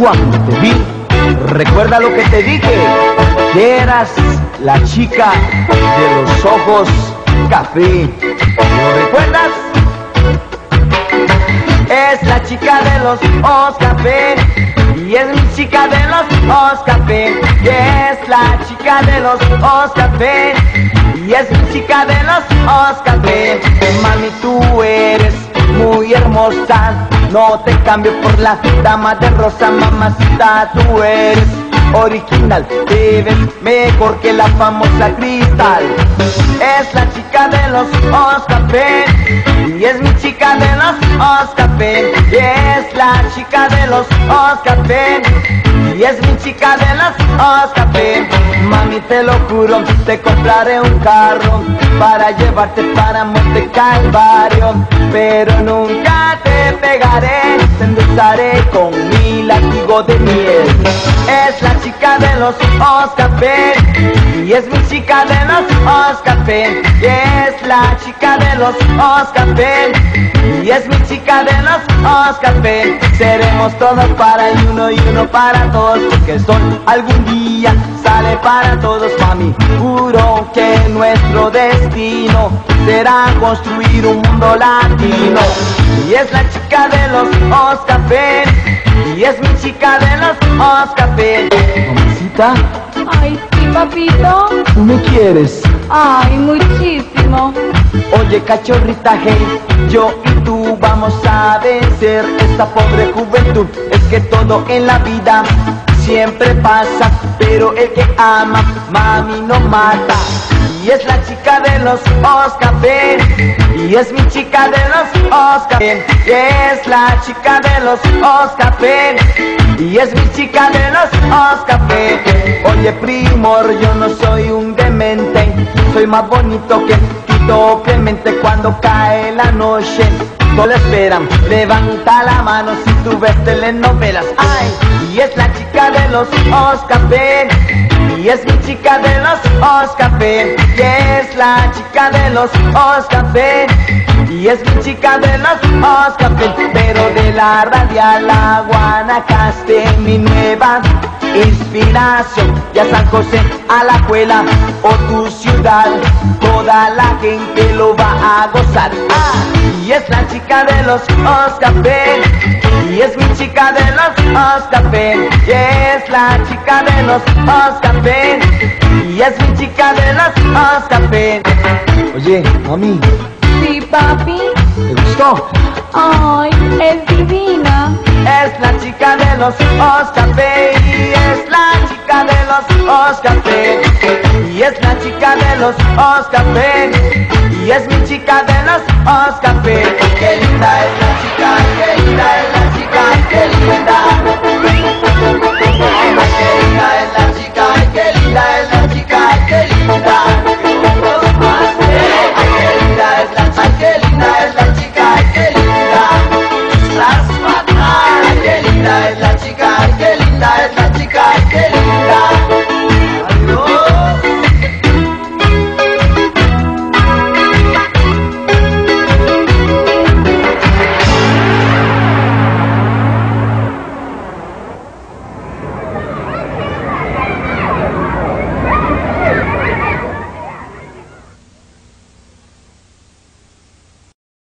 Cuando te vi, recuerda lo que te dije, que eras la chica de los ojos café. ¿Lo recuerdas? Es la chica de los ojos café, y es mi chica de los ojos café, y es la chica de los ojos café, y es mi chica de los ojos café. Mami, tú eres muy hermosa, no te cambio por la dama de rosa. Mamacita, tú eres original, te ves mejor que la famosa Cristal. Es la chica de los ojos café, y es mi chica de los ojos café, y es la chica de los ojos café, y es mi chica de los ojos café. Mami, te lo juro, te compraré un carro para llevarte para Monte Calvario, pero nunca te pegaré, te endulzaré con mi látigo de miel. Es la chica de los ojos café, y es mi chica de los ojos café, y es la chica de los ojos café, y es mi chica de los ojos café. Seremos todos para el uno y uno para todos, porque el sol algún día sale para todos. Mami, juro que nuestro destino será construir un mundo latino. Y es la chica de los ojos café, y es mi chica de los ojos café. Mamacita. Ay, sí, papito. ¿Tú me quieres? Ay, muchísimo. Oye, cachorrita, hey, yo y tú vamos a vencer esta pobre juventud. Es que todo en la vida siempre pasa, pero el que ama, mami, no mata. Y es la chica de los ojos café, y es mi chica de los ojos café, y es la chica de los ojos café, y es mi chica de los ojos café. Oye, primor, yo no soy un demente, soy más bonito que Tito Clemente. Cuando cae la noche, todos la esperan, levanta la mano si tú ves telenovelas. Ay, y es la chica de los ojos café, y es mi chica de los ojos café, y es la chica de los ojos café, y es mi chica de los ojos café. Pero de la radial a Guanacaste, mi nueva inspiración, y a San José, a la escuela o tu ciudad, toda la gente lo va a gozar. Y es la chica de los ojos café, y es mi chica de los ojos café, y es la chica de los ojos café, y es mi chica de los ojos café. Oye, mami. Sí, papi. ¿Te gustó? Ay, es divina. Es la chica de los ojos café, y es la chica de los ojos café, y es la chica de los ojos café, y es mi chica de los ojos café.